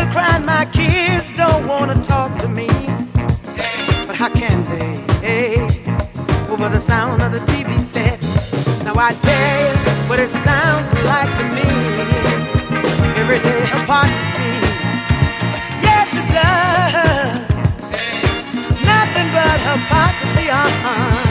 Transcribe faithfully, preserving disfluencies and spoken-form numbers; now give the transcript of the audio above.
crying, my kids don't want to talk to me. But how can they? Hey, over the sound of the T V set. Now I tell you what it sounds like to me. Every day hypocrisy. Yes, it does. Nothing but hypocrisy, uh-huh.